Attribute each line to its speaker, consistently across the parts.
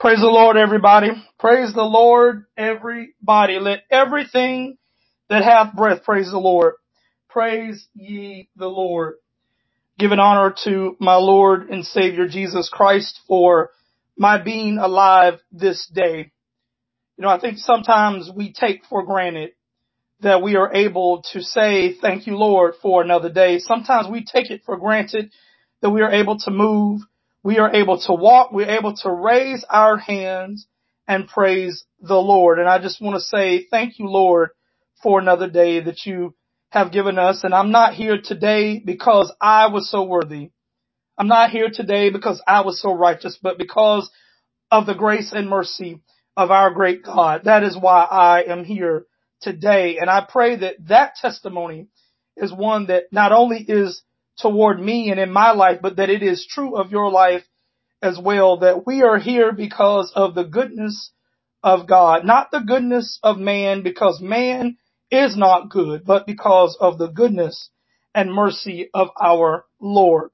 Speaker 1: Praise the Lord, everybody. Praise the Lord, everybody. Let everything that hath breath praise the Lord. Praise ye the Lord. Give an honor to my Lord and Savior Jesus Christ for my being alive this day. I think sometimes we take for granted that we are able to say, thank you, Lord, for another day. Sometimes we take it for granted that we are able to move. We are able to walk. We're able to raise our hands and praise the Lord. And I just want to say thank you, Lord, for another day that you have given us. And I'm not here today because I was so worthy. I'm not here today because I was so righteous, but because of the grace and mercy of our great God. That is why I am here today. And I pray that that testimony is one that not only is toward me and in my life, but that it is true of your life as well, that we are here because of the goodness of God, not the goodness of man, because man is not good, but because of the goodness and mercy of our Lord.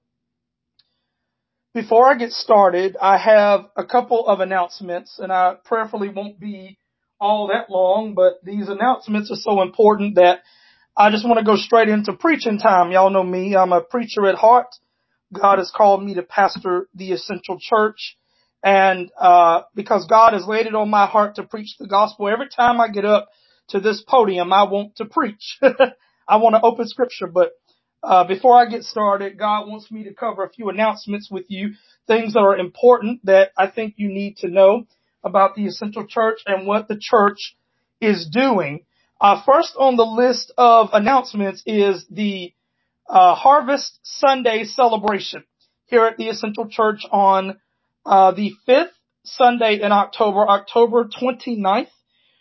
Speaker 1: Before I get started, I have a couple of announcements, and I prayerfully won't be all that long, but these announcements are so important that I just want to go straight into preaching time. Y'all know me. I'm a preacher at heart. God has called me to pastor the Essential Church. And because God has laid it on my heart to preach the gospel, every time I get up to this podium, I want to preach. I want to open scripture. But before I get started, God wants me to cover a few announcements with you, things that are important that I think you need to know about the Essential Church and what the church is doing. First on the list of announcements is the Harvest Sunday celebration here at the Essential Church on the 5th Sunday in October 29th,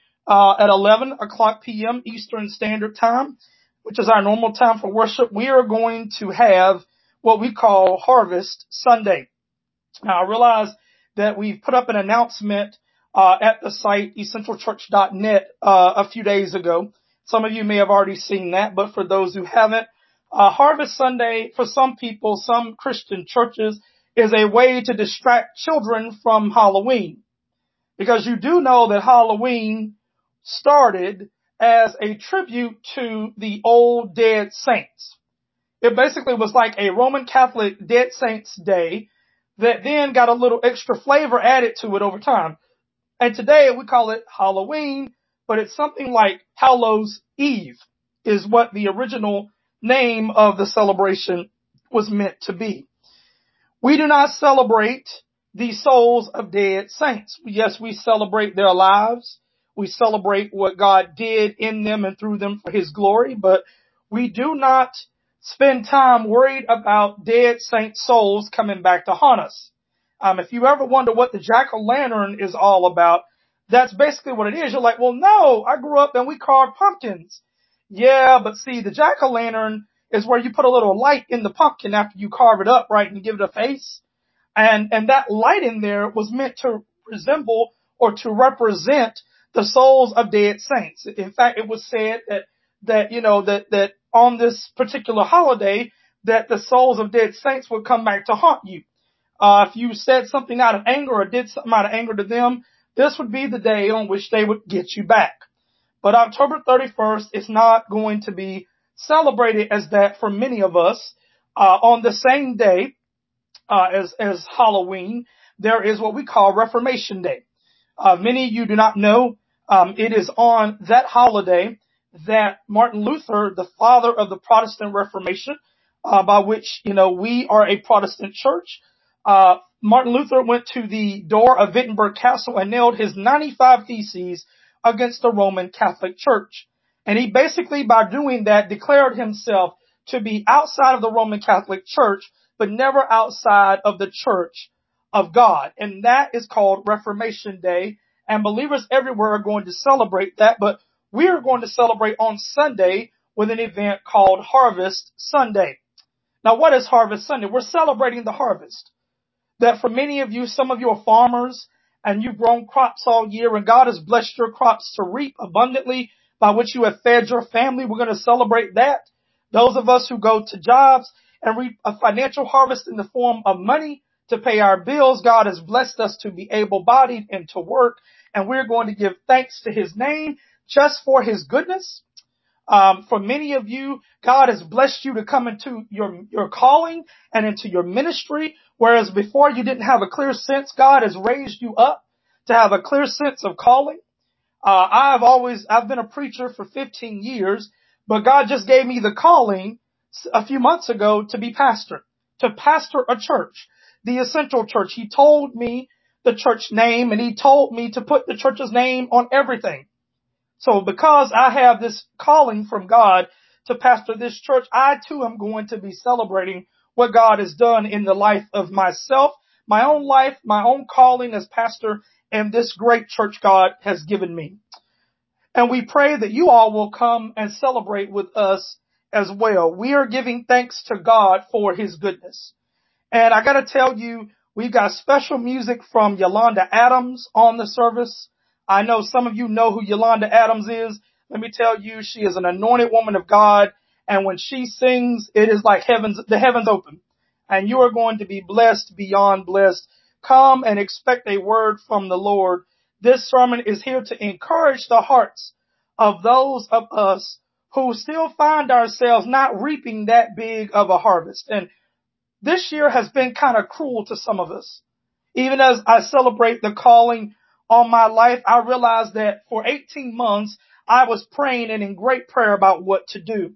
Speaker 1: at 11 o'clock p.m. Eastern Standard Time, which is our normal time for worship. We are going to have what we call Harvest Sunday. Now, I realize that we've put up an announcement at the site essentialchurch.net a few days ago. Some of you may have already seen that, but for those who haven't, Harvest Sunday, for some people, some Christian churches, is a way to distract children from Halloween. Because you do know that Halloween started as a tribute to the old dead saints. It basically was like a Roman Catholic Dead Saints Day that then got a little extra flavor added to it over time. And today we call it Halloween, but it's something like Hallows Eve is what the original name of the celebration was meant to be. We do not celebrate the souls of dead saints. Yes, we celebrate their lives. We celebrate what God did in them and through them for His glory, but we do not spend time worried about dead saint souls coming back to haunt us. If you ever wonder what the jack-o'-lantern is all about, that's basically what it is. You're like, well, no, I grew up and we carved pumpkins. Yeah, but see, the jack-o'-lantern is where you put a little light in the pumpkin after you carve it up, right, and give it a face. And that light in there was meant to resemble or to represent the souls of dead saints. In fact, it was said that on this particular holiday, that the souls of dead saints would come back to haunt you. If you said something out of anger or did something out of anger to them, this would be the day on which they would get you back. But October 31st is not going to be celebrated as that for many of us. On the same day as Halloween, there is what we call Reformation Day. Many of you do not know, it is on that holiday that Martin Luther, the father of the Protestant Reformation, by which, we are a Protestant church, Martin Luther went to the door of Wittenberg Castle and nailed his 95 theses against the Roman Catholic Church. And he basically, by doing that, declared himself to be outside of the Roman Catholic Church, but never outside of the Church of God. And that is called Reformation Day. And believers everywhere are going to celebrate that, but we are going to celebrate on Sunday with an event called Harvest Sunday. Now, what is Harvest Sunday? We're celebrating the harvest. That for many of you, some of you are farmers and you've grown crops all year and God has blessed your crops to reap abundantly by which you have fed your family. We're going to celebrate that. Those of us who go to jobs and reap a financial harvest in the form of money, to pay our bills. God has blessed us to be able-bodied and to work, and we're going to give thanks to His name just for His goodness. For many of you, God has blessed you to come into your calling and into your ministry, whereas before you didn't have a clear sense. God has raised you up to have a clear sense of calling. I've been a preacher for 15 years, but God just gave me the calling a few months ago to be pastor, to pastor a church, the Essential Church. He told me the church name, and He told me to put the church's name on everything. So because I have this calling from God to pastor this church, I too am going to be celebrating what God has done in the life of myself, my own calling as pastor, and this great church God has given me. And we pray that you all will come and celebrate with us as well. We are giving thanks to God for His goodness. And I gotta tell you, we've got special music from Yolanda Adams on the service. I know some of you know who Yolanda Adams is. Let me tell you, she is an anointed woman of God. And when she sings, it is like the heavens open. And you are going to be blessed beyond blessed. Come and expect a word from the Lord. This sermon is here to encourage the hearts of those of us who still find ourselves not reaping that big of a harvest. And this year has been kind of cruel to some of us. Even as I celebrate the calling on my life, I realized that for 18 months, I was praying and in great prayer about what to do.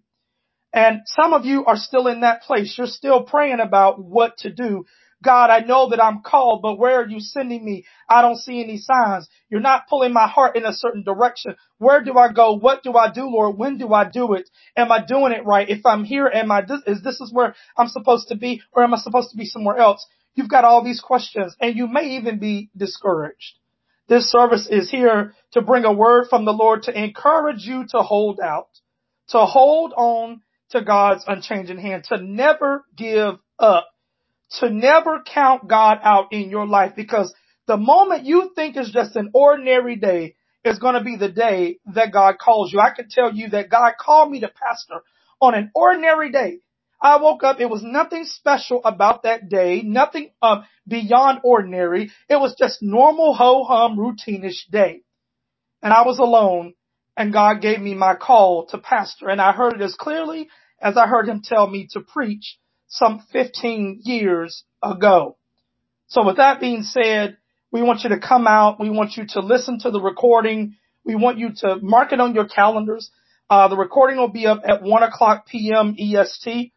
Speaker 1: And some of you are still in that place. You're still praying about what to do. God, I know that I'm called, but where are you sending me? I don't see any signs. You're not pulling my heart in a certain direction. Where do I go? What do I do, Lord? When do I do it? Am I doing it right? If I'm here, is this where I'm supposed to be, or am I supposed to be somewhere else? You've got all these questions, and you may even be discouraged. This service is here to bring a word from the Lord to encourage you to hold out, to hold on to God's unchanging hand, to never give up, to never count God out in your life, because the moment you think is just an ordinary day is going to be the day that God calls you. I can tell you that God called me to pastor on an ordinary day. I woke up, it was nothing special about that day, nothing beyond ordinary. It was just normal ho-hum routine-ish day. And I was alone, and God gave me my call to pastor, and I heard it as clearly as I heard Him tell me to preach some 15 years ago. So with that being said, we want you to come out. We want you to listen to the recording. We want you to mark it on your calendars. The recording will be up at 1:00 p.m. EST.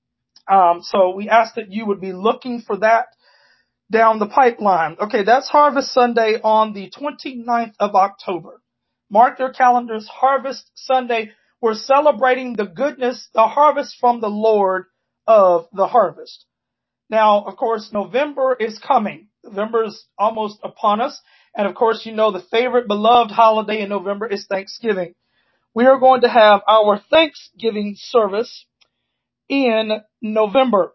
Speaker 1: So we ask that you would be looking for that down the pipeline. Okay, that's Harvest Sunday on the 29th of October. Mark your calendars. Harvest Sunday. We're celebrating the goodness, the harvest from the Lord of the harvest. Now, of course, November is coming. November is almost upon us. And of course, you know the favorite beloved holiday in November is Thanksgiving. We are going to have our Thanksgiving service in November.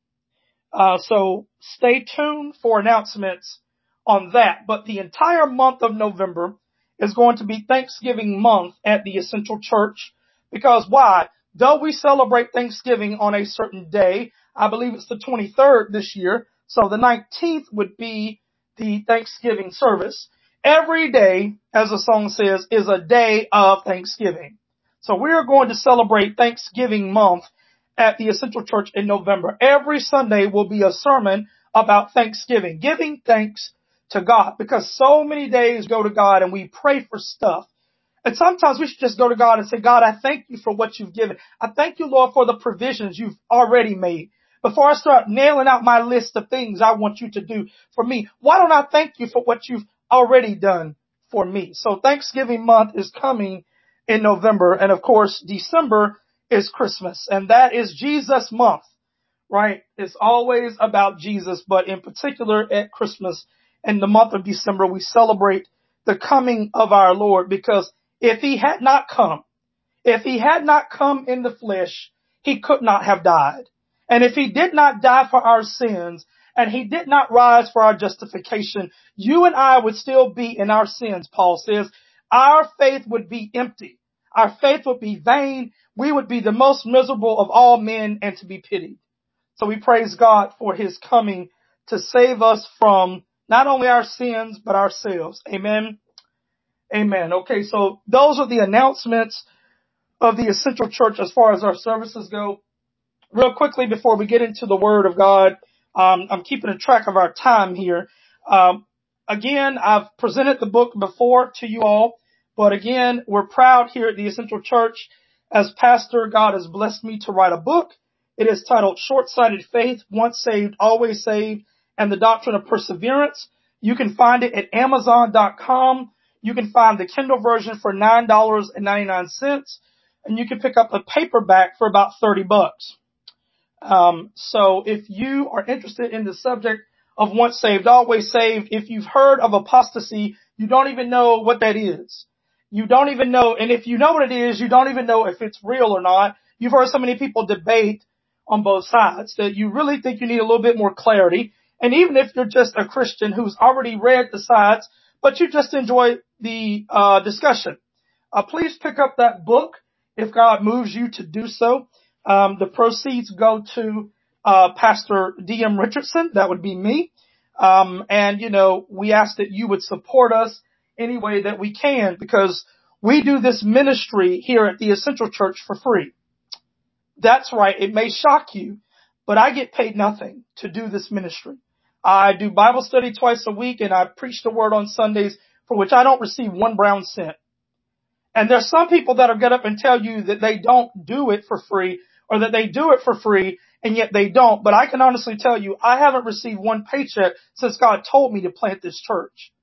Speaker 1: So stay tuned for announcements on that. But the entire month of November is going to be Thanksgiving month at the Essential Church. Because why? Though we celebrate Thanksgiving on a certain day, I believe it's the 23rd this year, so the 19th would be the Thanksgiving service. Every day, as the song says, is a day of Thanksgiving. So we are going to celebrate Thanksgiving month at the Essential Church in November. Every Sunday will be a sermon about Thanksgiving, giving thanks to God, because so many days go to God and we pray for stuff. And sometimes we should just go to God and say, God, I thank you for what you've given. I thank you, Lord, for the provisions you've already made. Before I start nailing out my list of things I want you to do for me, why don't I thank you for what you've already done for me? So Thanksgiving month is coming in November. And of course, December is Christmas. And that is Jesus month, right? It's always about Jesus, but in particular at Christmas, in the month of December, we celebrate the coming of our Lord, because if He had not come in the flesh, He could not have died. And if He did not die for our sins, and He did not rise for our justification, you and I would still be in our sins, Paul says. Our faith would be empty. Our faith would be vain. We would be the most miserable of all men and to be pitied. So we praise God for His coming to save us from not only our sins, but ourselves. Amen. Amen. Okay, so those are the announcements of the Essential Church as far as our services go. Real quickly before we get into the Word of God, I'm keeping a track of our time here. Again, I've presented the book before to you all, but again, we're proud here at the Essential Church. As pastor, God has blessed me to write a book. It is titled Short-Sighted Faith, Once Saved, Always Saved, and the Doctrine of Perseverance. You can find it at Amazon.com. You can find the Kindle version for $9.99, and you can pick up a paperback for about $30. So if you are interested in the subject of once saved, always saved, if you've heard of apostasy, you don't even know what that is. You don't even know, and if you know what it is, you don't even know if it's real or not. You've heard so many people debate on both sides that you really think you need a little bit more clarity. And even if you're just a Christian who's already read the sides, but you just enjoy the discussion, please pick up that book if God moves you to do so. The proceeds go to Pastor D.M. Richardson. That would be me. And, you know, we ask that you would support us any way that we can, because we do this ministry here at the Essential Church for free. That's right. It may shock you, but I get paid nothing to do this ministry. I do Bible study twice a week, and I preach the word on Sundays, for which I don't receive 1 brown cent. And there's some people that'll get up and tell you that they don't do it for free, or that they do it for free, and yet they don't. But I can honestly tell you, I haven't received 1 paycheck since God told me to plant this church.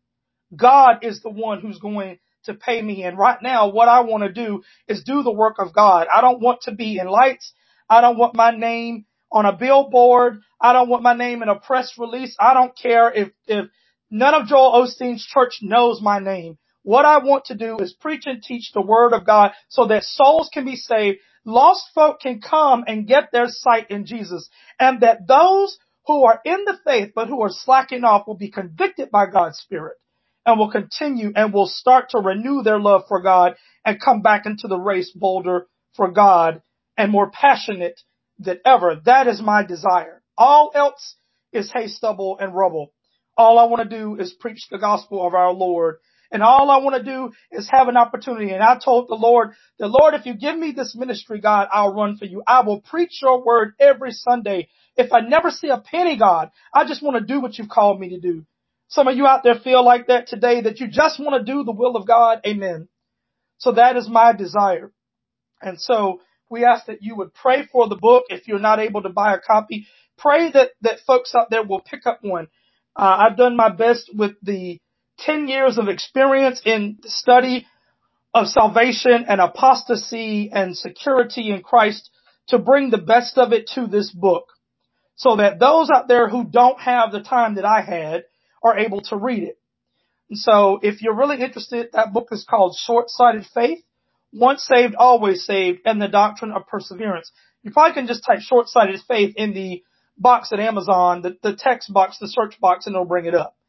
Speaker 1: God is the one who's going to pay me. And right now, what I want to do is do the work of God. I don't want to be in lights. I don't want my name on a billboard. I don't want my name in a press release. I don't care if none of Joel Osteen's church knows my name. What I want to do is preach and teach the word of God so that souls can be saved. Lost folk can come and get their sight in Jesus. And that those who are in the faith but who are slacking off will be convicted by God's Spirit, and will continue and will start to renew their love for God and come back into the race bolder for God and more passionate than ever. That is my desire. All else is hay, stubble, and rubble. All I want to do is preach the gospel of our Lord. And all I want to do is have an opportunity. And I told the Lord, if you give me this ministry, God, I'll run for you. I will preach your word every Sunday. If I never see a penny, God, I just want to do what you've called me to do. Some of you out there feel like that today, that you just want to do the will of God. Amen. So that is my desire. And so we ask that you would pray for the book. If you're not able to buy a copy, pray that folks out there will pick up one. I've done my best with the 10 years of experience in the study of salvation and apostasy and security in Christ to bring the best of it to this book, so that those out there who don't have the time that I had are able to read it. And so if you're really interested, that book is called Short-Sighted Faith, Once Saved, Always Saved, and the Doctrine of Perseverance. You probably can just type Short-Sighted Faith in the box at Amazon, the text box, the search box, and it'll bring it up.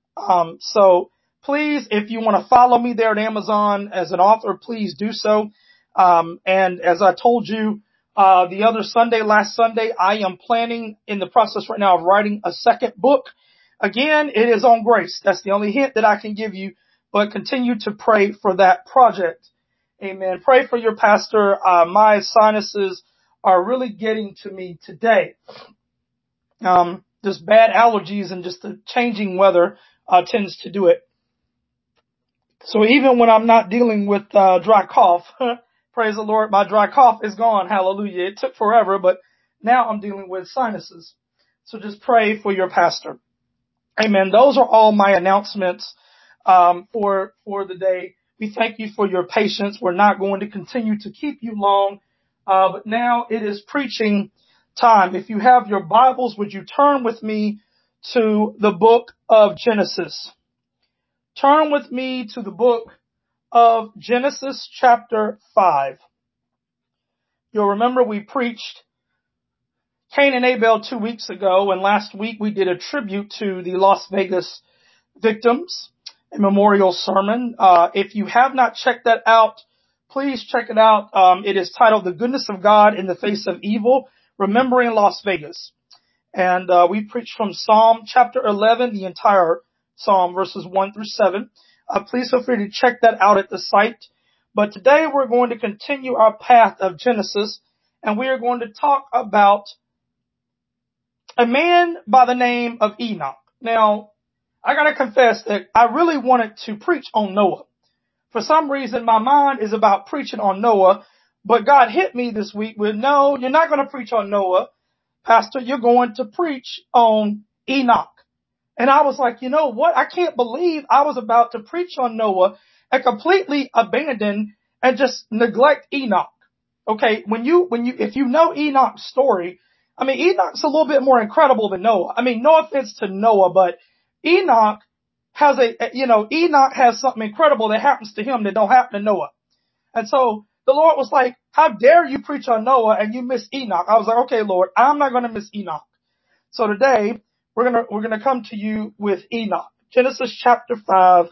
Speaker 1: So please, if you want to follow me there at Amazon as an author, please do so. And as I told you, the other Sunday, last Sunday, I am planning in the process right now of writing a second book. Again, it is on grace. That's the only hint that I can give you, but continue to pray for that project. Amen. Pray for your pastor. My sinuses are really getting to me today. Just bad allergies and just the changing weather tends to do it. So even when I'm not dealing with dry cough, praise the Lord, my dry cough is gone. Hallelujah. It took forever, but now I'm dealing with sinuses. So just pray for your pastor. Amen. Those are all my announcements for the day. We thank you for your patience. We're not going to continue to keep you long, but now it is preaching time. If you have your Bibles, would you turn with me to the book of Genesis? Turn with me to the book of Genesis chapter 5. You'll remember we preached Cain and Abel 2 weeks ago, and last week we did a tribute to the Las Vegas victims, a memorial sermon. If you have not checked that out, please check it out. It is titled The Goodness of God in the Face of Evil, Remembering Las Vegas. And we preached from Psalm chapter 11, the entire Psalm, verses 1 through 7. Please feel free to check that out at the site. But today we're going to continue our path of Genesis, and we are going to talk about a man by the name of Enoch. Now, I gotta confess that I really wanted to preach on Noah. For some reason, my mind is about preaching on Noah, but God hit me this week with, no, you're not going to preach on Noah, Pastor. You're going to preach on Enoch. And I was like, you know what? I can't believe I was about to preach on Noah and completely abandon and just neglect Enoch. Okay, if you know Enoch's story, I mean, Enoch's a little bit more incredible than Noah. I mean, no offense to Noah, but Enoch Enoch has something incredible that happens to him that don't happen to Noah. And so the Lord was like, how dare you preach on Noah and you miss Enoch? I was like, okay, Lord, I'm not going to miss Enoch. So today we're going to come to you with Enoch. Genesis chapter 5,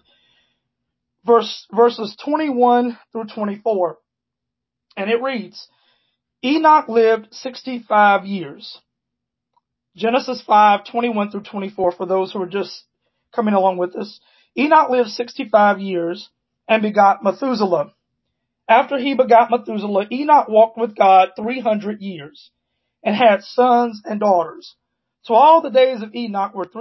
Speaker 1: verses 21 through 24. And it reads, Enoch lived 65 years. Genesis 5, 21 through 24 for those who are just coming along with us. Enoch lived 65 years and begot Methuselah. After he begot Methuselah, Enoch walked with God 300 years and had sons and daughters. So all the days of Enoch were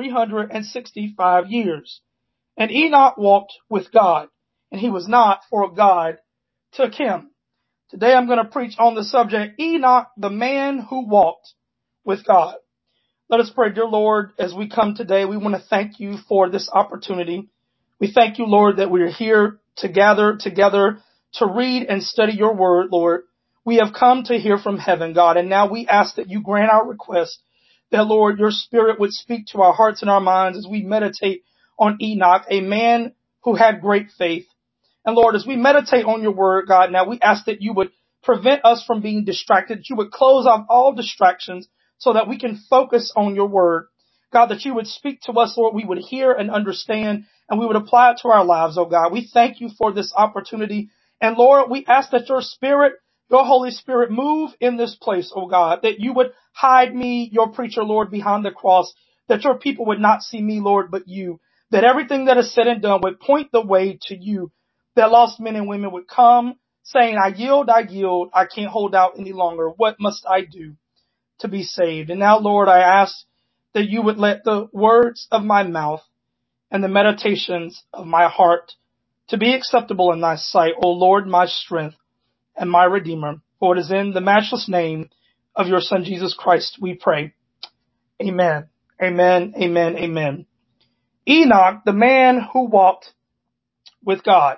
Speaker 1: 365 years. And Enoch walked with God, and he was not, for God took him. Today I'm going to preach on the subject, Enoch, the man who walked with God. Let us pray. Dear Lord, as we come today, we want to thank you for this opportunity. We thank you, Lord, that we are here to gather together to read and study your word, Lord. We have come to hear from heaven, God, and now we ask that you grant our request that, Lord, your spirit would speak to our hearts and our minds as we meditate on Enoch, a man who had great faith. And Lord, as we meditate on your word, God, now we ask that you would prevent us from being distracted, that you would close off all distractions so that we can focus on your word. God, that you would speak to us, Lord, we would hear and understand, and we would apply it to our lives, oh God. We thank you for this opportunity. And Lord, we ask that your spirit, your Holy Spirit, move in this place, oh God, that you would hide me, your preacher, Lord, behind the cross, that your people would not see me, Lord, but you, that everything that is said and done would point the way to you, that lost men and women would come saying, I yield, I can't hold out any longer. What must I do to be saved? And now, Lord, I ask that you would let the words of my mouth and the meditations of my heart to be acceptable in thy sight, O Lord, my strength and my Redeemer. For it is in the matchless name of your Son, Jesus Christ, we pray. Amen. Amen. Amen. Amen. Enoch, the man who walked with God.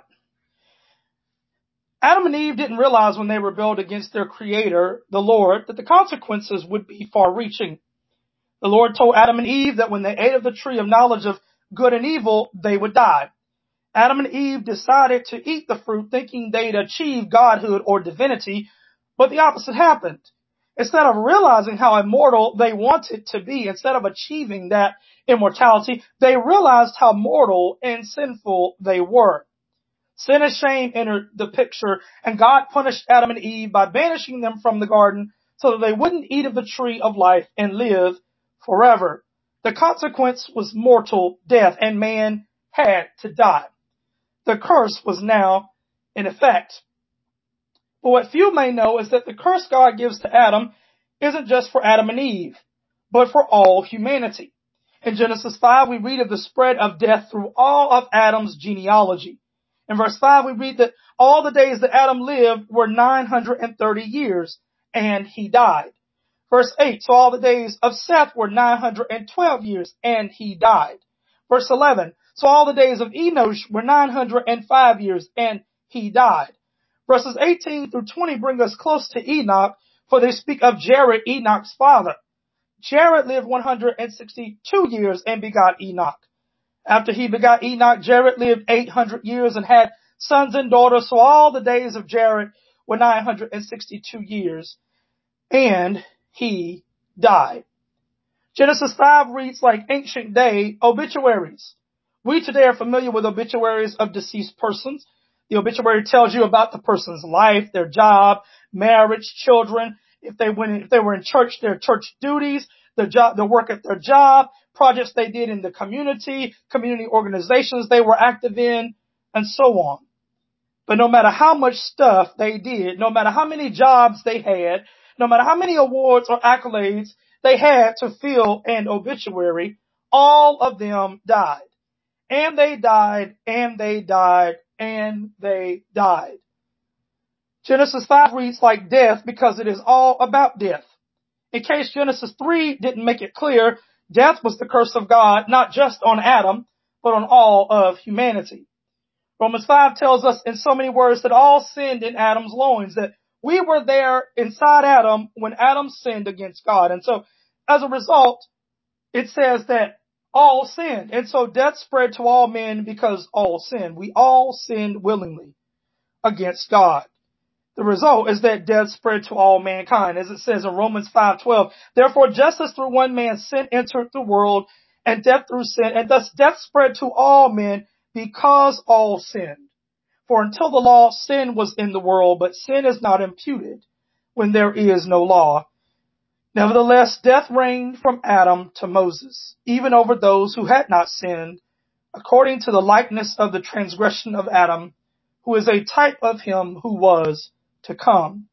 Speaker 1: Adam and Eve didn't realize when they rebelled against their creator, the Lord, that the consequences would be far-reaching. The Lord told Adam and Eve that when they ate of the tree of knowledge of good and evil, they would die. Adam and Eve decided to eat the fruit thinking they'd achieve godhood or divinity, but the opposite happened. Instead of realizing how immortal they wanted to be, instead of achieving that immortality, they realized how mortal and sinful they were. Sin and shame entered the picture, and God punished Adam and Eve by banishing them from the garden so that they wouldn't eat of the tree of life and live forever. The consequence was mortal death, and man had to die. The curse was now in effect. But what few may know is that the curse God gives to Adam isn't just for Adam and Eve, but for all humanity. In Genesis 5, we read of the spread of death through all of Adam's genealogy. In verse 5, we read that all the days that Adam lived were 930 years, and he died. Verse 8, so all the days of Seth were 912 years, and he died. Verse 11, so all the days of Enosh were 905 years, and he died. Verses 18 through 20 bring us close to Enoch, for they speak of Jared, Enoch's father. Jared lived 162 years and begot Enoch. After he begot Enoch, Jared lived 800 years and had sons and daughters, so all the days of Jared were 962 years, and he died. Genesis 5 reads like ancient day obituaries. We today are familiar with obituaries of deceased persons. The obituary tells you about the person's life, their job, marriage, children, if they were in church, their church duties, the work at their job, projects they did in the community organizations they were active in, and so on. But no matter how much stuff they did, no matter how many jobs they had, no matter how many awards or accolades they had to fill an obituary, all of them died. And they died, and they died, and they died. Genesis 5 reads like death because it is all about death. In case Genesis 3 didn't make it clear, death was the curse of God, not just on Adam, but on all of humanity. Romans 5 tells us in so many words that all sinned in Adam's loins, that we were there inside Adam when Adam sinned against God. And so, as a result, it says that all sinned. And so death spread to all men because all sinned. We all sinned willingly against God. The result is that death spread to all mankind, as it says in Romans 5:12. Therefore, just as through one man sin entered the world, and death through sin, and thus death spread to all men because all sinned. For until the law, sin was in the world, but sin is not imputed when there is no law. Nevertheless, death reigned from Adam to Moses, even over those who had not sinned, according to the likeness of the transgression of Adam, who is a type of him who was to come.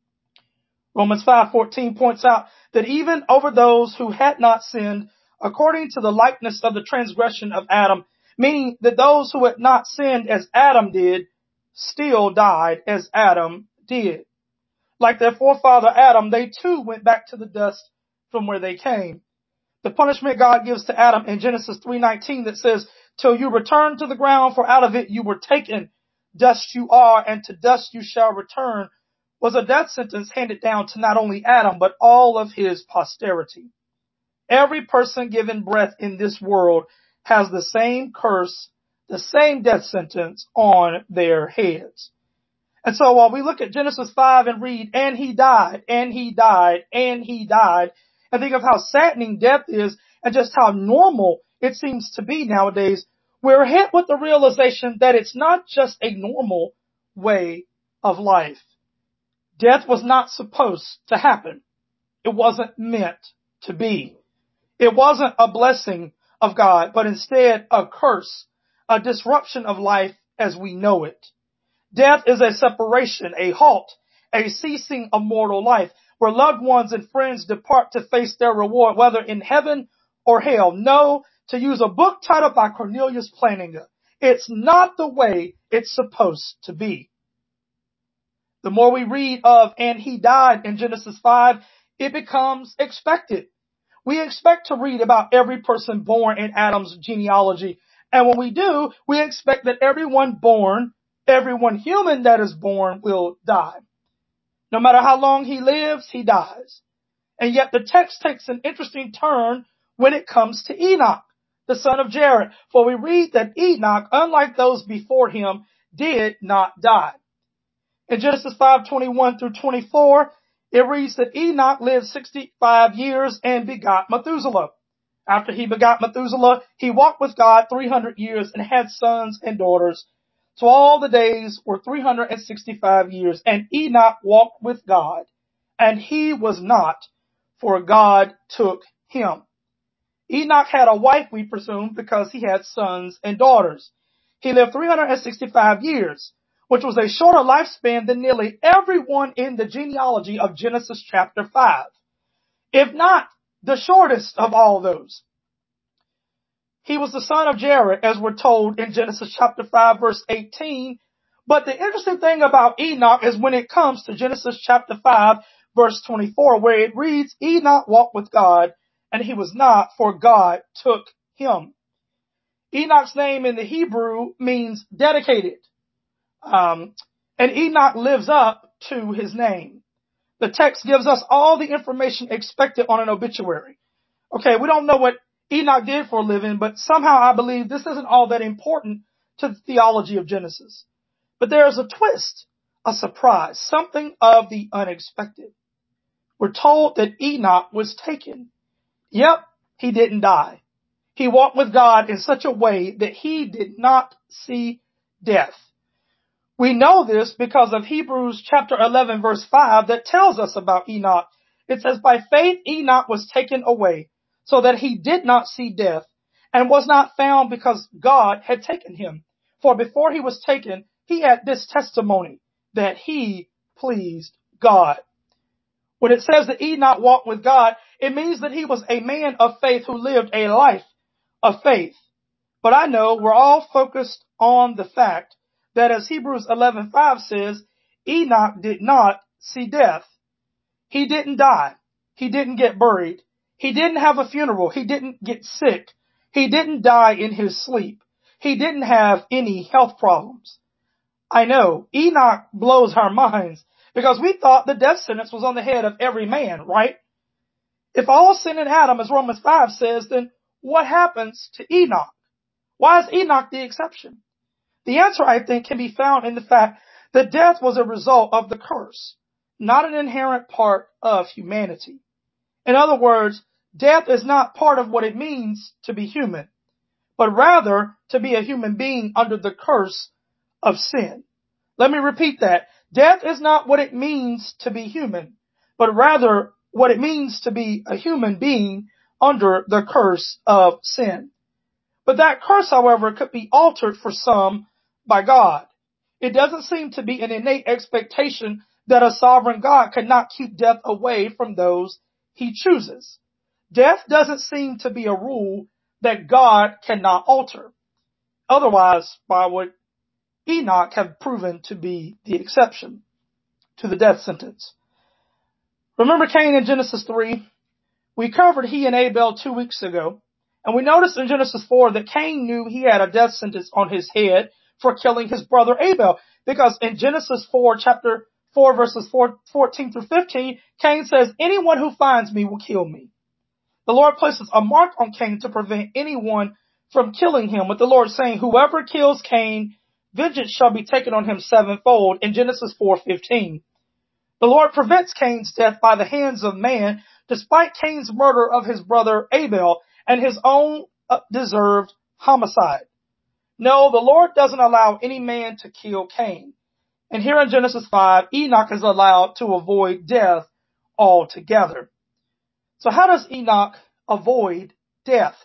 Speaker 1: Romans 5:14 points out that even over those who had not sinned, according to the likeness of the transgression of Adam, meaning that those who had not sinned as Adam did, still died as Adam did. Like their forefather Adam, they too went back to the dust from where they came. The punishment God gives to Adam in Genesis 3:19 that says, till you return to the ground, for out of it you were taken. Dust you are, and to dust you shall return, was a death sentence handed down to not only Adam, but all of his posterity. Every person given breath in this world has the same curse, the same death sentence on their heads. And so while we look at Genesis 5 and read, and he died, and he died, and he died, and think of how saddening death is and just how normal it seems to be nowadays, we're hit with the realization that it's not just a normal way of life. Death was not supposed to happen. It wasn't meant to be. It wasn't a blessing of God, but instead a curse, a disruption of life as we know it. Death is a separation, a halt, a ceasing of mortal life, where loved ones and friends depart to face their reward, whether in heaven or hell. No, to use a book titled by Cornelius Plantinga, it's not the way it's supposed to be. The more we read of, and he died in Genesis 5, it becomes expected. We expect to read about every person born in Adam's genealogy. And when we do, we expect that everyone human that is born will die. No matter how long he lives, he dies. And yet the text takes an interesting turn when it comes to Enoch, the son of Jared. For we read that Enoch, unlike those before him, did not die. In Genesis 5:21 through 24, it reads that Enoch lived 65 years and begot Methuselah. After he begot Methuselah, he walked with God 300 years and had sons and daughters. So all the days were 365 years, and Enoch walked with God, and he was not, for God took him. Enoch had a wife, we presume, because he had sons and daughters. He lived 365 years, which was a shorter lifespan than nearly everyone in the genealogy of Genesis chapter 5, if not the shortest of all those. He was the son of Jared, as we're told in Genesis chapter 5, verse 18. But the interesting thing about Enoch is when it comes to Genesis chapter 5, verse 24, where it reads, Enoch walked with God, and he was not, for God took him. Enoch's name in the Hebrew means dedicated. And Enoch lives up to his name. The text gives us all the information expected on an obituary. Okay, we don't know what Enoch did for a living, but somehow I believe this isn't all that important to the theology of Genesis. But there is a twist, a surprise, something of the unexpected. We're told that Enoch was taken. Yep, he didn't die. He walked with God in such a way that he did not see death. We know this because of Hebrews chapter 11 verse 5 that tells us about Enoch. It says, by faith Enoch was taken away, so that he did not see death, and was not found because God had taken him. For before he was taken, he had this testimony, that he pleased God. When it says that Enoch walked with God, it means that he was a man of faith who lived a life of faith. But I know we're all focused on the fact that, as Hebrews 11:5 says, Enoch did not see death. He didn't die. He didn't get buried. He didn't have a funeral. He didn't get sick. He didn't die in his sleep. He didn't have any health problems. I know Enoch blows our minds because we thought the death sentence was on the head of every man, right? If all sin in Adam, as Romans 5 says, then what happens to Enoch? Why is Enoch the exception? The answer, I think, can be found in the fact that death was a result of the curse, not an inherent part of humanity. In other words, death is not part of what it means to be human, but rather to be a human being under the curse of sin. Let me repeat that. Death is not what it means to be human, but rather what it means to be a human being under the curse of sin. But that curse, however, could be altered for some by God. It doesn't seem to be an innate expectation that a sovereign God could not keep death away from those he chooses. Death doesn't seem to be a rule that God cannot alter. Otherwise, why would Enoch have proven to be the exception to the death sentence? Remember Cain in Genesis 3? We covered he and Abel 2 weeks ago. And we noticed in Genesis 4 that Cain knew he had a death sentence on his head for killing his brother Abel. Because in Genesis 4, chapter 4, verses 14 through 15, Cain says, anyone who finds me will kill me. The Lord places a mark on Cain to prevent anyone from killing him, with the Lord saying, whoever kills Cain, vengeance shall be taken on him sevenfold, in Genesis 4:15. The Lord prevents Cain's death by the hands of man, despite Cain's murder of his brother Abel and his own deserved homicide. No, the Lord doesn't allow any man to kill Cain. And here in Genesis 5, Enoch is allowed to avoid death altogether. So how does Enoch avoid death?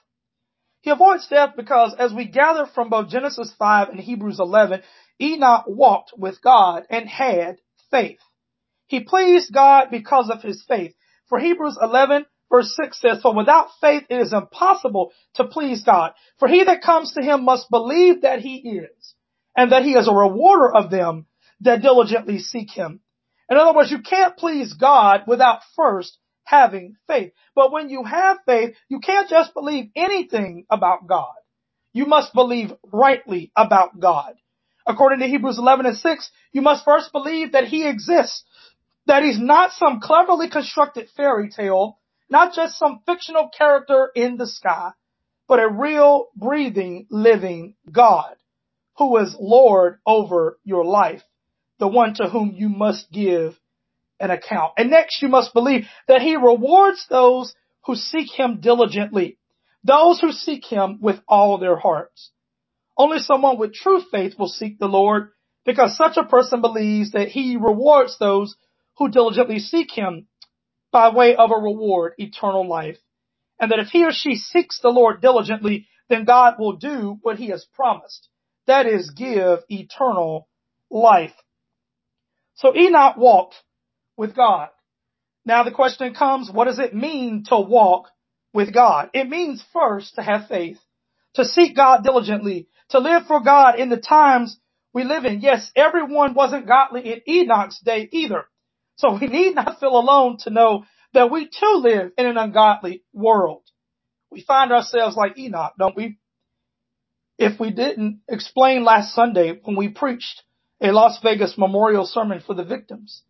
Speaker 1: He avoids death because, as we gather from both Genesis 5 and Hebrews 11, Enoch walked with God and had faith. He pleased God because of his faith. For Hebrews 11 verse 6 says, for without faith it is impossible to please God. For he that comes to him must believe that he is, and that he is a rewarder of them that diligently seek him. In other words, you can't please God without first having faith. But when you have faith, you can't just believe anything about God. You must believe rightly about God. According to Hebrews 11 and 6, you must first believe that he exists, that he's not some cleverly constructed fairy tale, not just some fictional character in the sky, but a real, breathing, living God who is Lord over your life, the one to whom you must give an account. And next, you must believe that he rewards those who seek him diligently, those who seek him with all their hearts. Only someone with true faith will seek the Lord, because such a person believes that he rewards those who diligently seek him by way of a reward, eternal life. And that if he or she seeks the Lord diligently, then God will do what he has promised. That is, give eternal life. So Enoch walked with God. Now the question comes, what does it mean to walk with God? It means first to have faith, to seek God diligently, to live for God in the times we live in. Yes, everyone wasn't godly in Enoch's day either. So we need not feel alone to know that we too live in an ungodly world. We find ourselves like Enoch, don't we? If we didn't explain last Sunday when we preached a Las Vegas memorial sermon for the victims,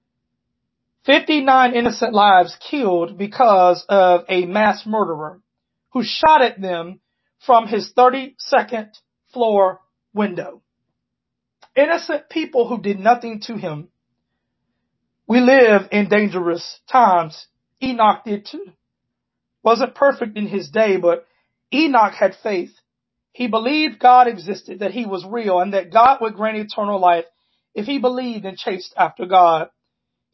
Speaker 1: 59 innocent lives killed because of a mass murderer who shot at them from his 32nd floor window. Innocent people who did nothing to him. We live in dangerous times. Enoch did too. Wasn't perfect in his day, but Enoch had faith. He believed God existed, that he was real, and that God would grant eternal life if he believed and chased after God.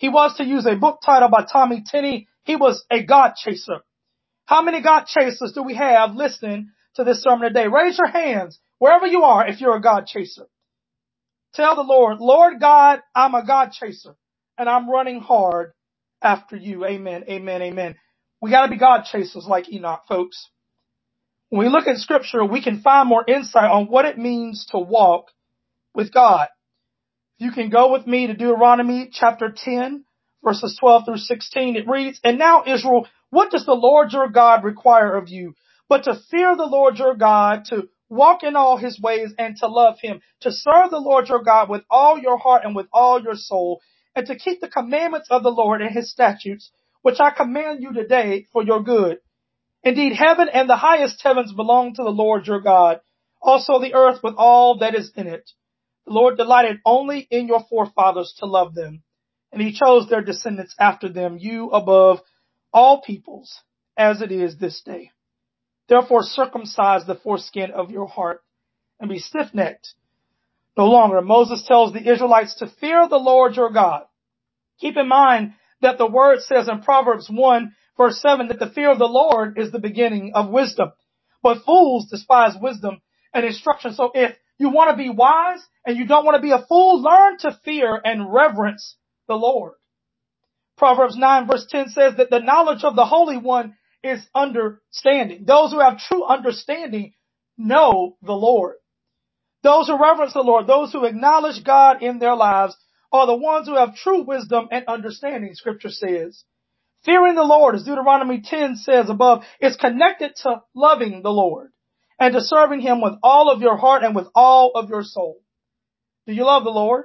Speaker 1: He was, to use a book title by Tommy Tenney, he was a God chaser. How many God chasers do we have listening to this sermon today? Raise your hands wherever you are if you're a God chaser. Tell the Lord, Lord God, I'm a God chaser and I'm running hard after you. Amen, amen, amen. We got to be God chasers like Enoch, folks. When we look at scripture, we can find more insight on what it means to walk with God. You can go with me to Deuteronomy chapter 10, verses 12 through 16. It reads, "And now, Israel, what does the Lord your God require of you? But to fear the Lord your God, to walk in all his ways, and to love him, to serve the Lord your God with all your heart and with all your soul, and to keep the commandments of the Lord and his statutes, which I command you today for your good. Indeed, heaven and the highest heavens belong to the Lord your God, also the earth with all that is in it. The Lord delighted only in your forefathers to love them, and he chose their descendants after them, you above all peoples, as it is this day. Therefore circumcise the foreskin of your heart, and be stiff-necked no longer." Moses tells the Israelites to fear the Lord your God. Keep in mind that the word says in Proverbs 1, verse 7, that the fear of the Lord is the beginning of wisdom. But fools despise wisdom and instruction. So if you want to be wise and you don't want to be a fool, learn to fear and reverence the Lord. Proverbs 9 verse 10 says that the knowledge of the Holy One is understanding. Those who have true understanding know the Lord. Those who reverence the Lord, those who acknowledge God in their lives, are the ones who have true wisdom and understanding, scripture says. Fearing the Lord, as Deuteronomy 10 says above, is connected to loving the Lord and to serving him with all of your heart and with all of your soul. Do you love the Lord?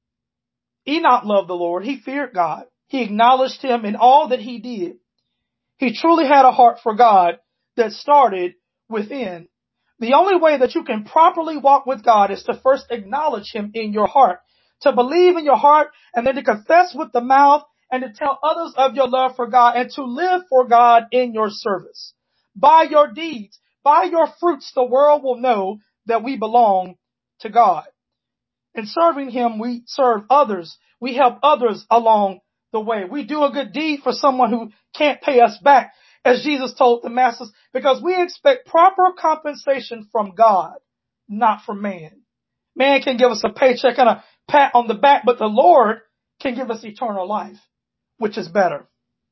Speaker 1: Enoch loved the Lord. He feared God. He acknowledged him in all that he did. He truly had a heart for God that started within. The only way that you can properly walk with God is to first acknowledge him in your heart, to believe in your heart, and then to confess with the mouth, and to tell others of your love for God, and to live for God in your service. By your deeds, by your fruits, the world will know that we belong to God. In serving him, we serve others. We help others along the way. We do a good deed for someone who can't pay us back, as Jesus told the masses, because we expect proper compensation from God, not from man. Man can give us a paycheck and a pat on the back, but the Lord can give us eternal life, which is better.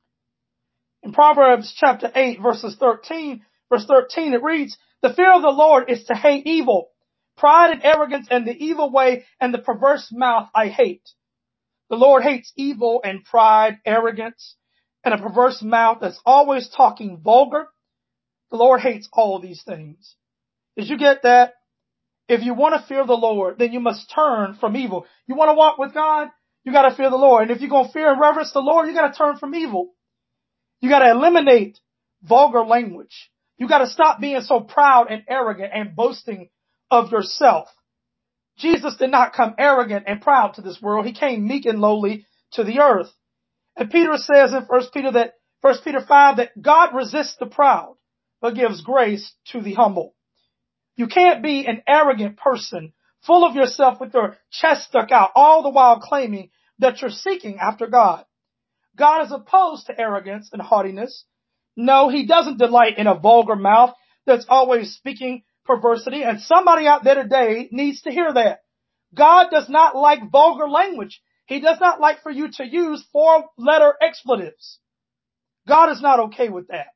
Speaker 1: In Proverbs chapter 8, verse 13, it reads, "The fear of the Lord is to hate evil. Pride and arrogance and the evil way and the perverse mouth I hate." The Lord hates evil and pride, arrogance, and a perverse mouth that's always talking vulgar. The Lord hates all these things. Did you get that? If you want to fear the Lord, then you must turn from evil. You want to walk with God? You got to fear the Lord. And if you're going to fear and reverence the Lord, you got to turn from evil. You got to eliminate vulgar language. You got to stop being so proud and arrogant and boasting of yourself. Jesus did not come arrogant and proud to this world. He came meek and lowly to the earth. And Peter says in 1 Peter 5 that God resists the proud, but gives grace to the humble. You can't be an arrogant person, full of yourself with your chest stuck out, all the while claiming that you're seeking after God. God is opposed to arrogance and haughtiness. No, he doesn't delight in a vulgar mouth that's always speaking perversity. And somebody out there today needs to hear that. God does not like vulgar language. He does not like for you to use 4-letter expletives. God is not okay with that.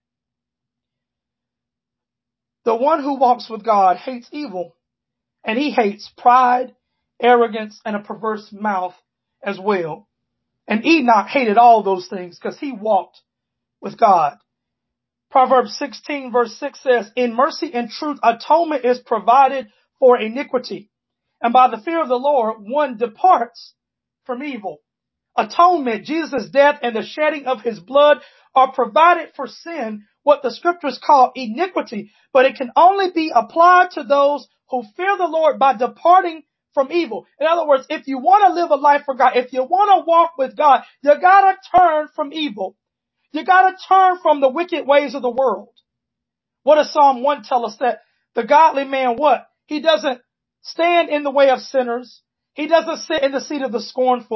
Speaker 1: The one who walks with God hates evil, and he hates pride, arrogance, and a perverse mouth as well. And Enoch hated all those things because he walked with God. Proverbs 16 verse 6 says, "In mercy and truth atonement is provided for iniquity, and by the fear of the Lord one departs from evil." Atonement, Jesus' death and the shedding of his blood are provided for sin, what the scriptures call iniquity, but it can only be applied to those who fear the Lord by departing from evil. In other words, if you want to live a life for God, if you want to walk with God, you gotta turn from evil. You gotta turn from the wicked ways of the world. What does Psalm 1 tell us? That the godly man, what? He doesn't stand in the way of sinners. He doesn't sit in the seat of the scornful,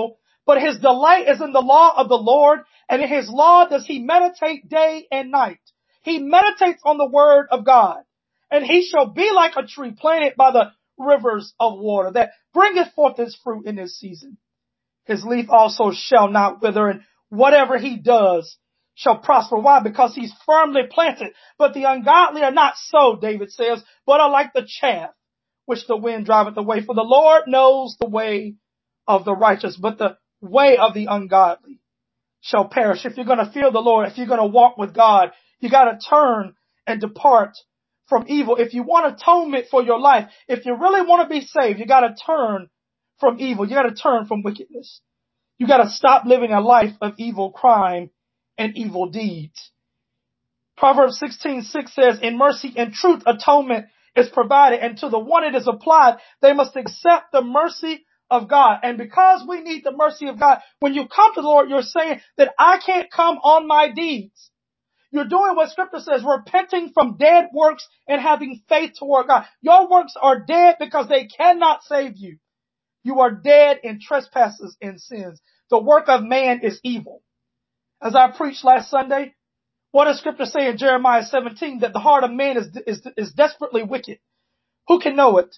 Speaker 1: But his delight is in the law of the Lord, and in his law does he meditate day and night. He meditates on the word of God, and he shall be like a tree planted by the rivers of water that bringeth forth his fruit in his season. His leaf also shall not wither, and whatever he does shall prosper. Why? Because he's firmly planted. But the ungodly are not so, David says, but are like the chaff which the wind driveth away. For the Lord knows the way of the righteous, but the way of the ungodly shall perish. If you're going to fear the Lord, if you're going to walk with God, you got to turn and depart from evil. If you want atonement for your life, if you really want to be saved, you got to turn from evil. You got to turn from wickedness. You got to stop living a life of evil crime and evil deeds. Proverbs 16:6 says, in mercy and truth atonement is provided, and to the one it is applied, they must accept the mercy of God. And because we need the mercy of God, when you come to the Lord, you're saying that I can't come on my deeds. You're doing what Scripture says, repenting from dead works and having faith toward God. Your works are dead because they cannot save you. You are dead in trespasses and sins. The work of man is evil. As I preached last Sunday, what does Scripture say in Jeremiah 17? That the heart of man is desperately wicked. Who can know it?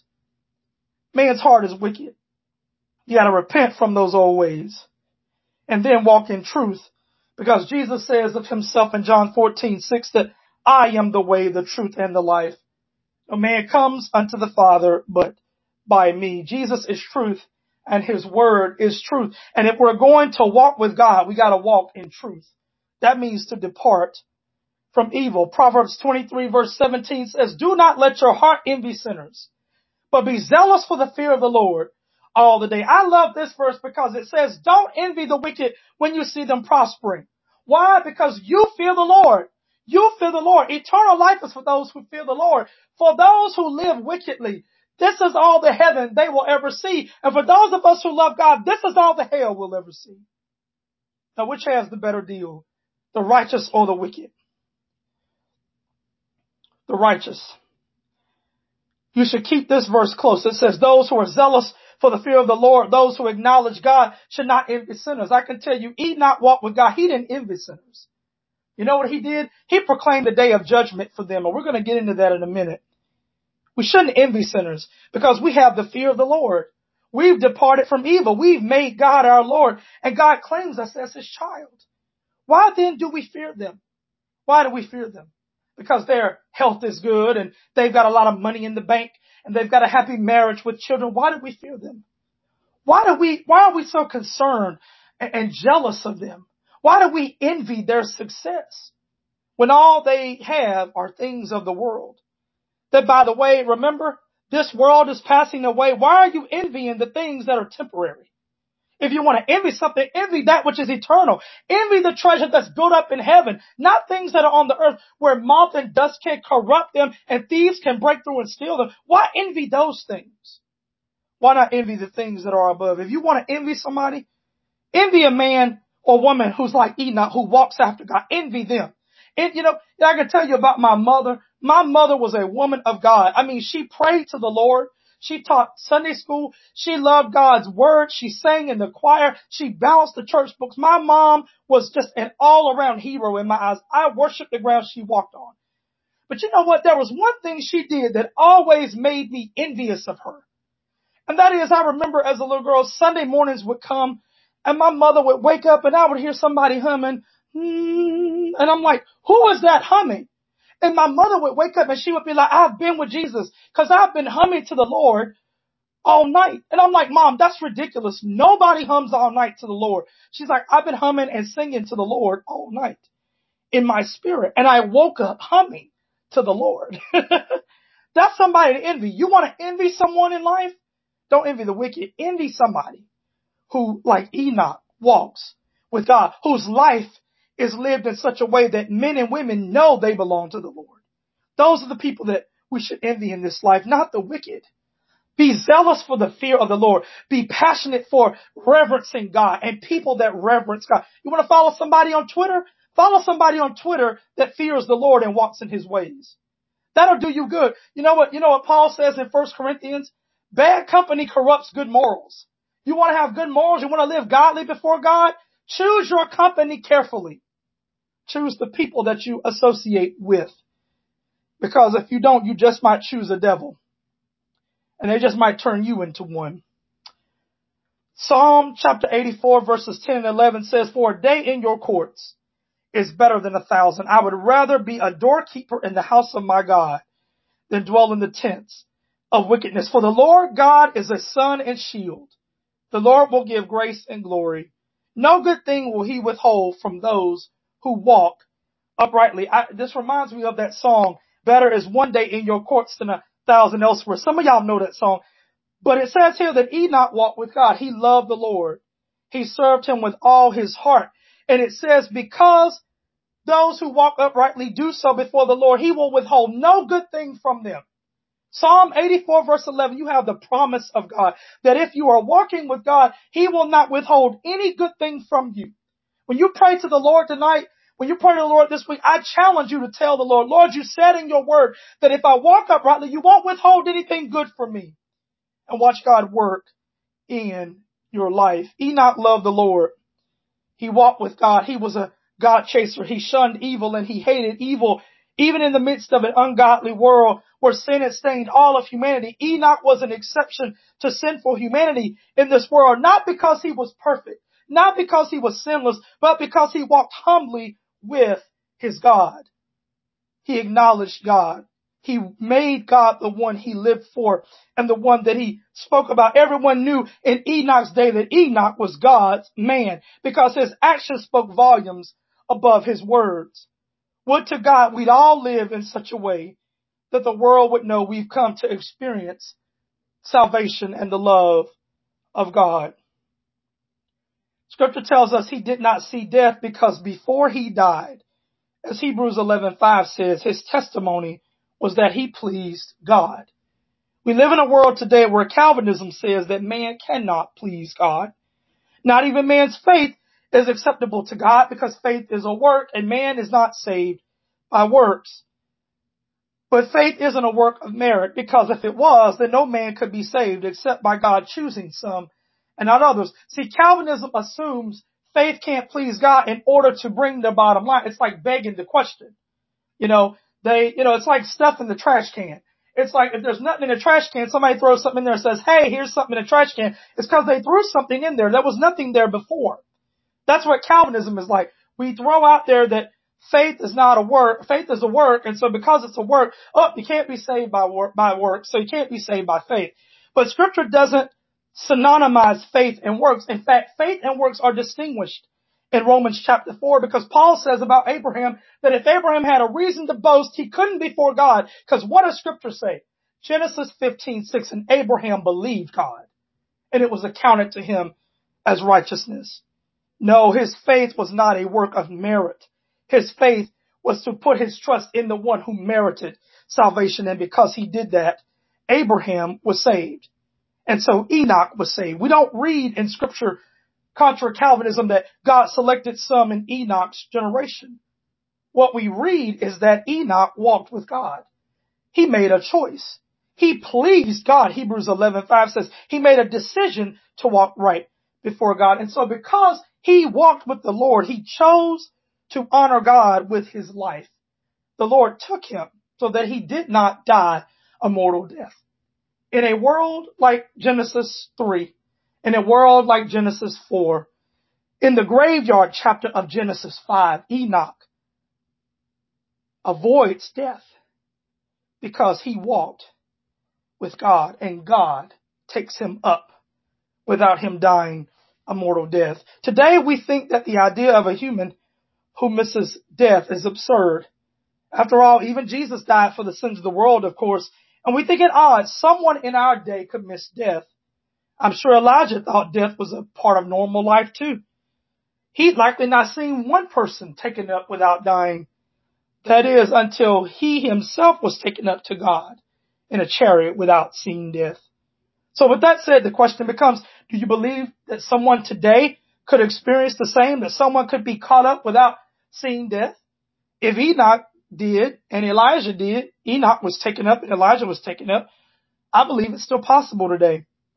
Speaker 1: Man's heart is wicked. You got to repent from those old ways and then walk in truth, because Jesus says of himself in John 14:6 that I am the way, the truth, and the life. No man comes unto the Father but by me. Jesus is truth and his word is truth. And if we're going to walk with God, we got to walk in truth. That means to depart from evil. Proverbs 23 verse 17 says, do not let your heart envy sinners, but be zealous for the fear of the Lord all the day. I love this verse because it says, don't envy the wicked when you see them prospering. Why? Because you fear the Lord. You fear the Lord. Eternal life is for those who fear the Lord. For those who live wickedly, this is all the heaven they will ever see. And for those of us who love God, this is all the hell we'll ever see. Now, which has the better deal? The righteous or the wicked? The righteous. You should keep this verse close. It says, those who are zealous for the fear of the Lord, those who acknowledge God, should not envy sinners. I can tell you, Enoch walked with God. He didn't envy sinners. You know what he did? He proclaimed the day of judgment for them. And we're going to get into that in a minute. We shouldn't envy sinners because we have the fear of the Lord. We've departed from evil. We've made God our Lord, and God claims us as his child. Why then do we fear them? Why do we fear them? Because their health is good and they've got a lot of money in the bank and they've got a happy marriage with children. Why do we fear them? Why are we so concerned and jealous of them? Why do we envy their success when all they have are things of the world? That, by the way, remember, this world is passing away. Why are you envying the things that are temporary? If you want to envy something, envy that which is eternal. Envy the treasure that's built up in heaven, not things that are on the earth where moth and dust can corrupt them and thieves can break through and steal them. Why envy those things? Why not envy the things that are above? If you want to envy somebody, envy a man or woman who's like Enoch, who walks after God. Envy them. And I can tell you about my mother. My mother was a woman of God. I mean, she prayed to the Lord. She taught Sunday school. She loved God's word. She sang in the choir. She balanced the church books. My mom was just an all-around hero in my eyes. I worshiped the ground she walked on. But you know what? There was one thing she did that always made me envious of her. And that is, I remember as a little girl, Sunday mornings would come and my mother would wake up and I would hear somebody humming. And I'm like, who is that humming? And my mother would wake up and she would be like, I've been with Jesus because I've been humming to the Lord all night. And I'm like, Mom, that's ridiculous. Nobody hums all night to the Lord. She's like, I've been humming and singing to the Lord all night in my spirit. And I woke up humming to the Lord. That's somebody to envy. You want to envy someone in life? Don't envy the wicked. Envy somebody who, like Enoch, walks with God, whose life is lived in such a way that men and women know they belong to the Lord. Those are the people that we should envy in this life, not the wicked. Be zealous for the fear of the Lord. Be passionate for reverencing God and people that reverence God. You want to follow somebody on Twitter? Follow somebody on Twitter that fears the Lord and walks in his ways. That'll do you good. You know what Paul says in 1 Corinthians? Bad company corrupts good morals. You want to have good morals? You want to live godly before God? Choose your company carefully. Choose the people that you associate with. Because if you don't, you just might choose a devil. And they just might turn you into one. Psalm chapter 84 verses 10 and 11 says, "For a day in your courts is better than 1,000. I would rather be a doorkeeper in the house of my God than dwell in the tents of wickedness. For the Lord God is a sun and shield. The Lord will give grace and glory. No good thing will he withhold from those who walk uprightly." This reminds me of that song, "Better is one day in your courts than 1,000 elsewhere." Some of y'all know that song. But it says here that Enoch walked with God. He loved the Lord. He served him with all his heart. And it says, because those who walk uprightly do so before the Lord, he will withhold no good thing from them. Psalm 84 verse 11, you have the promise of God that if you are walking with God, he will not withhold any good thing from you. When you pray to the Lord tonight, when you pray to the Lord this week, I challenge you to tell the Lord, Lord, you said in your word that if I walk uprightly, you won't withhold anything good from me. And watch God work in your life. Enoch loved the Lord. He walked with God. He was a God chaser. He shunned evil and he hated evil. Even in the midst of an ungodly world where sin had stained all of humanity, Enoch was an exception to sinful humanity in this world, not because he was perfect, not because he was sinless, but because he walked humbly with his God. He acknowledged God. He made God the one he lived for and the one that he spoke about. Everyone knew in Enoch's day that Enoch was God's man because his actions spoke volumes above his words. Would to God we'd all live in such a way that the world would know we've come to experience salvation and the love of God. Scripture tells us he did not see death because before he died, as Hebrews 11:5 says, his testimony was that he pleased God. We live in a world today where Calvinism says that man cannot please God. Not even man's faith is acceptable to God because faith is a work and man is not saved by works. But faith isn't a work of merit because if it was, then no man could be saved except by God choosing some and not others. See, Calvinism assumes faith can't please God in order to bring the bottom line. It's like begging the question. It's like stuff in the trash can. It's like if there's nothing in the trash can, somebody throws something in there and says, "Hey, here's something in the trash can." It's because they threw something in there. There was nothing there before. That's what Calvinism is like. We throw out there that faith is not a work. Faith is a work. And so because it's a work, you can't be saved by work. So you can't be saved by faith. But scripture doesn't synonymize faith and works. In fact, faith and works are distinguished in Romans chapter 4 because Paul says about Abraham that if Abraham had a reason to boast, he couldn't before God. Because what does scripture say? Genesis 15:6, and Abraham believed God and it was accounted to him as righteousness. No, his faith was not a work of merit. His faith was to put his trust in the one who merited salvation. And because he did that, Abraham was saved. And so Enoch was saved. We don't read in scripture, contra Calvinism, that God selected some in Enoch's generation. What we read is that Enoch walked with God. He made a choice. He pleased God. Hebrews 11:5 says he made a decision to walk right before God. And so because he walked with the Lord, he chose to honor God with his life. The Lord took him so that he did not die a mortal death. In a world like Genesis 3, in a world like Genesis 4, in the graveyard chapter of Genesis 5, Enoch avoids death because he walked with God and God takes him up without him dying a mortal death. Today we think that the idea of a human who misses death is absurd. After all, even Jesus died for the sins of the world, of course, and we think it odd someone in our day could miss death. I'm sure Elijah thought death was a part of normal life too. He'd likely not seen one person taken up without dying. That is, until he himself was taken up to God in a chariot without seeing death. So with that said, the question becomes, do you believe that someone today could experience the same, that someone could be caught up without seeing death? If Enoch did and Elijah did, Enoch was taken up and Elijah was taken up, I believe it's still possible today.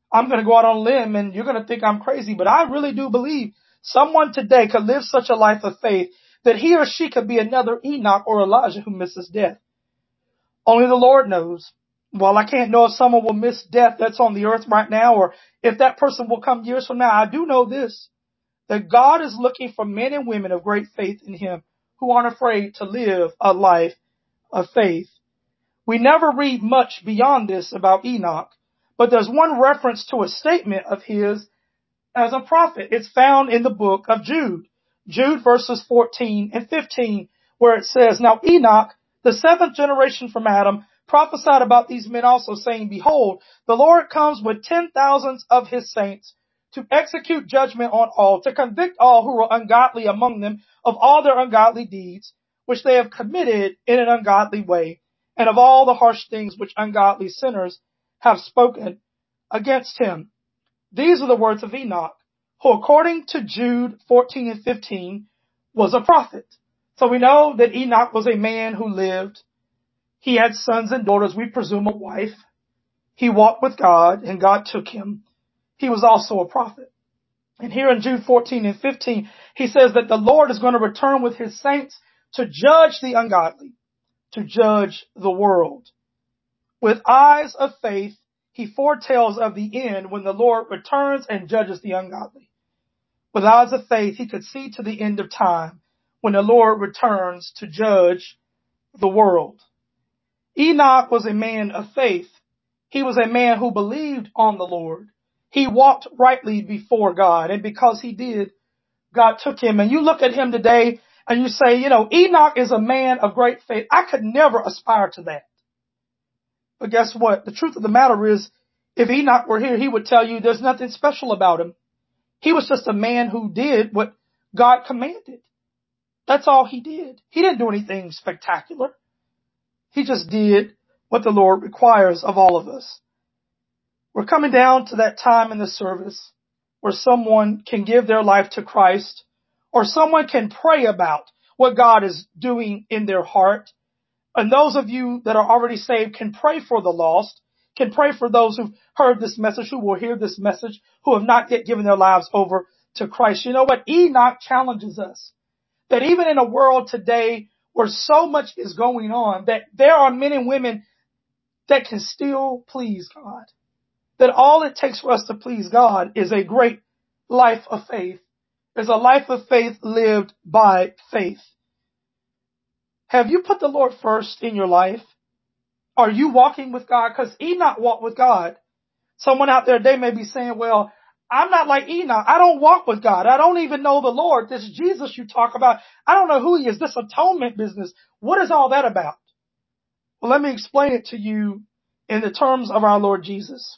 Speaker 1: I'm going to go out on a limb and you're going to think I'm crazy, but I really do believe someone today could live such a life of faith that he or she could be another Enoch or Elijah who misses death. Only the Lord knows. Well, I can't know if someone will miss death that's on the earth right now or if that person will come years from now. I do know this, that God is looking for men and women of great faith in Him who aren't afraid to live a life of faith. We never read much beyond this about Enoch, but there's one reference to a statement of his as a prophet. It's found in the book of Jude. Jude verses 14 and 15, where it says, "Now Enoch, the seventh generation from Adam, prophesied about these men also, saying, Behold, the Lord comes with 10,000s of his saints to execute judgment on all, to convict all who are ungodly among them of all their ungodly deeds, which they have committed in an ungodly way, and of all the harsh things which ungodly sinners have spoken against him." These are the words of Enoch, who according to Jude 14 and 15 was a prophet. So we know that Enoch was a man who lived. He had sons and daughters, we presume a wife. He walked with God and God took him. He was also a prophet. And here in Jude 14 and 15, he says that the Lord is going to return with his saints to judge the ungodly, to judge the world. With eyes of faith, he foretells of the end when the Lord returns and judges the ungodly. With eyes of faith, he could see to the end of time when the Lord returns to judge the world. Enoch was a man of faith. He was a man who believed on the Lord. He walked rightly before God, and because he did, God took him. And you look at him today and you say, Enoch is a man of great faith. I could never aspire to that. But guess what? The truth of the matter is, if Enoch were here, he would tell you there's nothing special about him. He was just a man who did what God commanded. That's all he did. He didn't do anything spectacular. He just did what the Lord requires of all of us. We're coming down to that time in the service where someone can give their life to Christ, or someone can pray about what God is doing in their heart. And those of you that are already saved can pray for the lost, can pray for those who've heard this message, who will hear this message, who have not yet given their lives over to Christ. You know what? Enoch challenges us that even in a world today where so much is going on, that there are men and women that can still please God. That all it takes for us to please God is a great life of faith, is a life of faith lived by faith. Have you put the Lord first in your life? Are you walking with God? Because Enoch walked with God. Someone out there, they may be saying, well, I'm not like Enoch. I don't walk with God. I don't even know the Lord. This Jesus you talk about, I don't know who he is. This atonement business, what is all that about? Well, let me explain it to you in the terms of our Lord Jesus.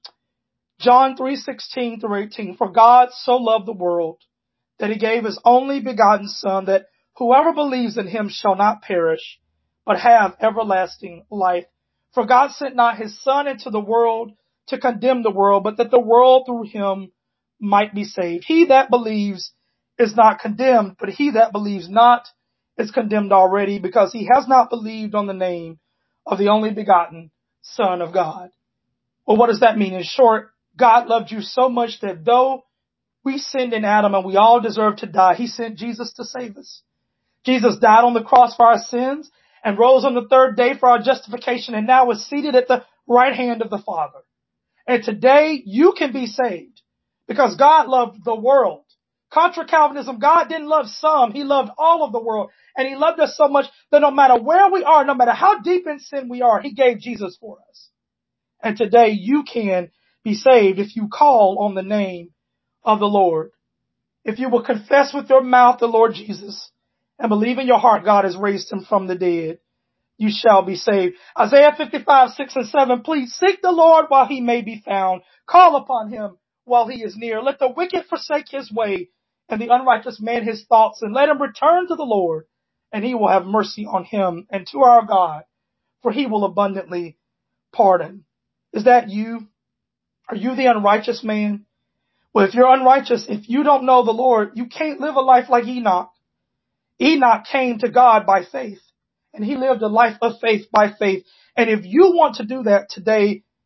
Speaker 1: John 3:16 through 18. For God so loved the world that he gave his only begotten Son, that whoever believes in him shall not perish, but have everlasting life. For God sent not his Son into the world to condemn the world, but that the world through him might be saved. He that believes is not condemned, but he that believes not is condemned already, because he has not believed on the name of the only begotten Son of God. Well, what does that mean? In short, God loved you so much that though we sinned in Adam and we all deserve to die, he sent Jesus to save us. Jesus died on the cross for our sins and rose on the third day for our justification, and now is seated at the right hand of the Father. And today you can be saved because God loved the world. Contra Calvinism, God didn't love some, he loved all of the world. And he loved us so much that no matter where we are, no matter how deep in sin we are, he gave Jesus for us. And today you can be saved if you call on the name of the Lord. If you will confess with your mouth the Lord Jesus and believe in your heart God has raised him from the dead, you shall be saved. Isaiah 55:6-7. Please seek the Lord while he may be found. Call upon him while he is near. Let the wicked forsake his way and the unrighteous man his thoughts, and let him return to the Lord, and he will have mercy on him and to our God, for he will abundantly pardon. Is that you? Are you the unrighteous man? Well, if you're unrighteous, if you don't know the Lord, you can't live a life like Enoch. Enoch came to God by faith, and he lived a life of faith by faith. And if you want to do that today,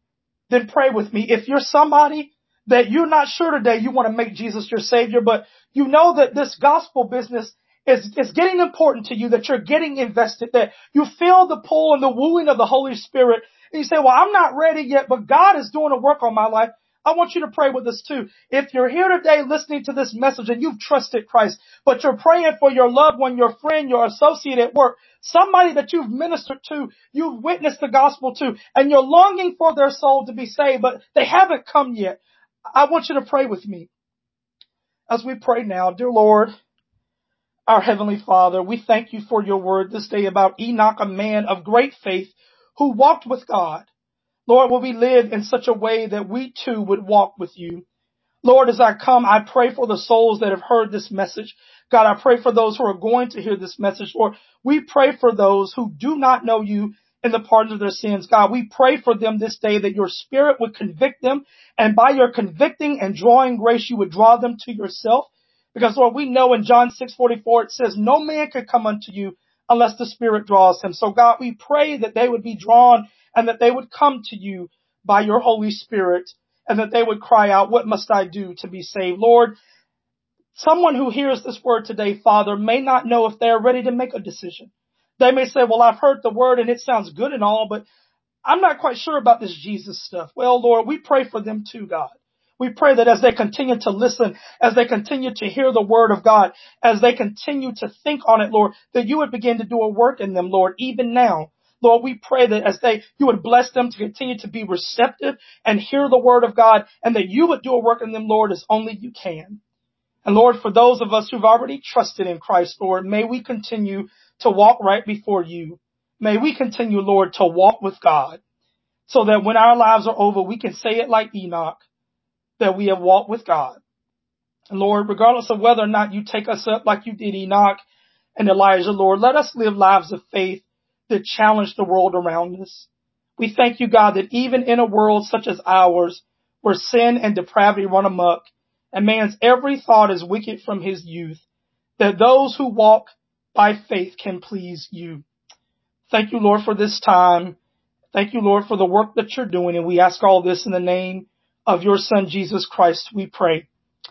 Speaker 1: then pray with me. If you're somebody that you're not sure today, you want to make Jesus your Savior, but you know that this gospel business is getting important to you, that you're getting invested, that you feel the pull and the wooing of the Holy Spirit, and you say, well, I'm not ready yet, but God is doing a work on my life. I want you to pray with us too. If you're here today listening to this message and you've trusted Christ, but you're praying for your loved one, your friend, your associate at work, somebody that you've ministered to, you've witnessed the gospel to, and you're longing for their soul to be saved, but they haven't come yet, I want you to pray with me. As we pray now, dear Lord, our Heavenly Father, we thank you for your word this day about Enoch, a man of great faith who walked with God. Lord, will we live in such a way that we too would walk with you? Lord, as I come, I pray for the souls that have heard this message. God, I pray for those who are going to hear this message. Lord, we pray for those who do not know you in the pardon of their sins. God, we pray for them this day that your Spirit would convict them, and by your convicting and drawing grace, you would draw them to yourself. Because, Lord, we know in John 6:44, it says, no man can come unto you unless the Spirit draws him. So, God, we pray that they would be drawn and that they would come to you by your Holy Spirit, and that they would cry out, what must I do to be saved? Lord, someone who hears this word today, Father, may not know if they're ready to make a decision. They may say, well, I've heard the word and it sounds good and all, but I'm not quite sure about this Jesus stuff. Well, Lord, we pray for them too, God. We pray that as they continue to listen, as they continue to hear the word of God, as they continue to think on it, Lord, that you would begin to do a work in them, Lord, even now. Lord, we pray that you would bless them to continue to be receptive and hear the word of God, and that you would do a work in them, Lord, as only you can. And Lord, for those of us who've already trusted in Christ, Lord, may we continue to walk right before you. May we continue, Lord, to walk with God, so that when our lives are over, we can say it like Enoch, that we have walked with God. And Lord, regardless of whether or not you take us up like you did Enoch and Elijah, Lord, let us live lives of faith that challenge the world around us. We thank you, God, that even in a world such as ours, where sin and depravity run amok, and man's every thought is wicked from his youth, that those who walk by faith can please you. Thank you, Lord, for this time. Thank you, Lord, for the work that you're doing. And we ask all this in the name of your Son, Jesus Christ, we pray.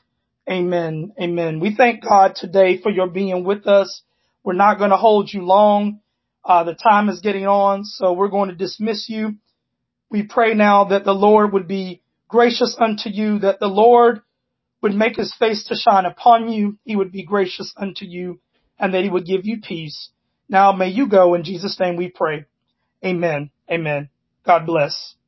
Speaker 1: Amen. Amen. We thank God today for your being with us. We're not going to hold you long. The time is getting on, so we're going to dismiss you. We pray now that the Lord would be gracious unto you, that the Lord would make his face to shine upon you. He would be gracious unto you, and that he would give you peace. Now may you go. In Jesus' name we pray. Amen. Amen. God bless.